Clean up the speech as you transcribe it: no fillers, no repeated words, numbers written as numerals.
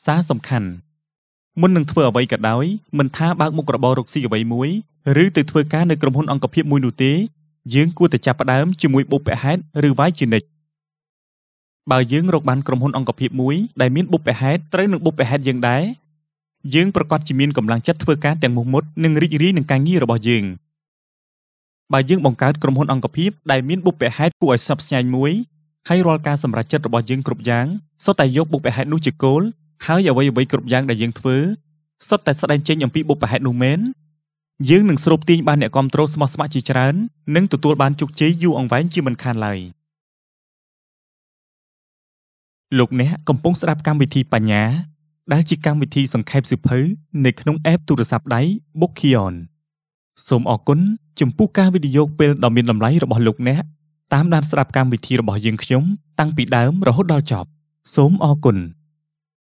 សារសំខាន់មុននឹងធ្វើអ្វីក៏ដោយមិនថាបើកមុខរបររកស៊ីអ្វីមួយឬទៅធ្វើការនៅក្រុមហ៊ុនអង្គភាពមួយនោះទេយើងគួរតែចាប់ផ្ដើមជាមួយបុព្វហេតុឬវាយជានិច្ចបើយើងរកបានក្រុមហ៊ុនអង្គភាពមួយដែលមានបុព្វហេតុត្រូវនឹងបុព្វហេតុយើងដែរយើងប្រកាសជាមានកម្លាំងចិត្តធ្វើការទាំងមោះមុតនិងរីករាយនឹងការងាររបស់យើងបើយើងបង្កើតក្រុមហ៊ុនអង្គភាពដែលមានបុព្វហេតុគួរឲ្យស្ញប់ស្ញែងមួយហើយរាល់ការសម្រេចចិត្តរបស់យើងគ្រប់យ៉ាងសុទ្ធតែយកបុព្វហេតុនោះជាគោលហើយអ្វីៗគ្រប់យ៉ាងដែលយើងធ្វើសុទ្ធតែស្ដែងចេញអំពីបុព្វហេតុនោះមែនយើងនឹងស្រូបទាញបានអ្នកគាំទ្រស្មោះស្ម័គ្រជាច្រើននិងទទួលបានជោគជ័យយូរអង្វែងជាមិនខានឡើយលោកអ្នកកំពុងស្ដាប់កម្មវិធីបញ្ញាដែលជាកម្មវិធីសង្ខេបសៀវភៅនៅក្នុង app ទូរស័ព្ទដៃ Bookion សូមអរគុណចំពោះការវិនិយោគពេលដ៏មានតម្លៃរបស់លោកអ្នកតាមដានស្ដាប់កម្មវិធីរបស់យើងខ្ញុំតាំងពីដើមរហូតដល់ចប់សូមអរគុណ